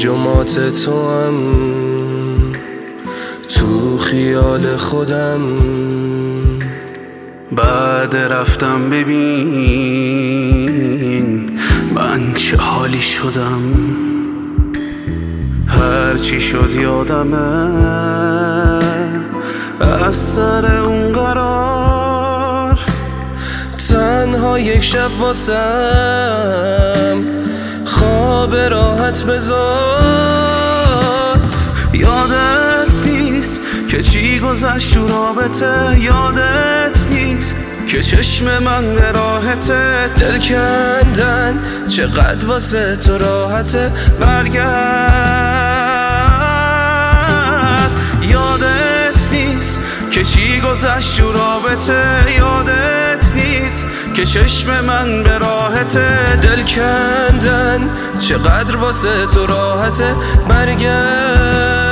گیج و مات تو هم تو خیال خودم. بعد رفتم ببین من چه حالی شدم. هرچی شد یادمه از سر اون قرار. تنها یک شب واسم خواب راحت بذار. یادت نیست که چی گذشت تو رابطه، یادت نیست که چشم من به راحته. دل کندن چقدر واسه تو راحته، برگرد. یادت نیست که چی گذشت تو رابطه، یادت نیست که چشم من به راحته. دل کندن چقدر واسه تو راحته، برگرد.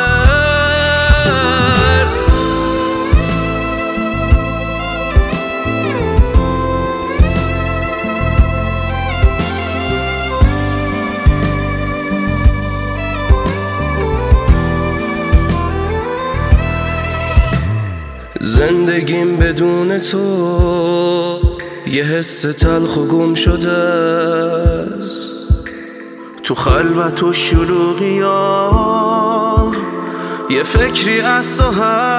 زندگیم بدون تو یه حس تلخ و گم شده است. تو خلوت و شلوغی ها یه فکری از تو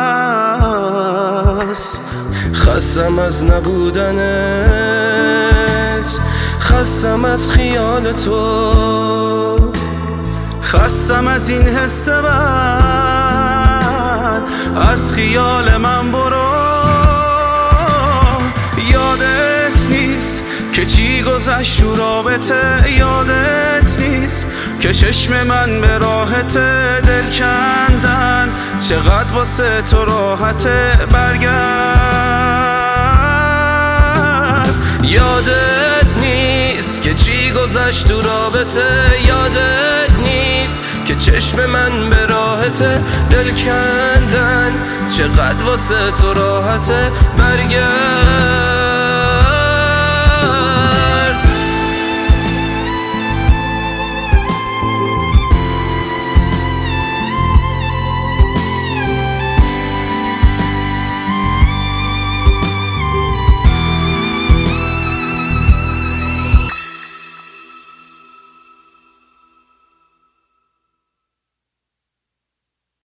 هست. خستم از نبودنت، خستم از خیال تو، خستم از این حس بد، از خیال من برو. یادت نیست که چی گذشت تو رابطه، یادت نیست که چشم من به راحته. دل کندن چقدر واسه تو راحته، برگرد. یادت نیست که چی گذشت تو رابطه، یادت نیست که چشم من به راحته. دل کندن چقدر واسه تو راحته، برگرد.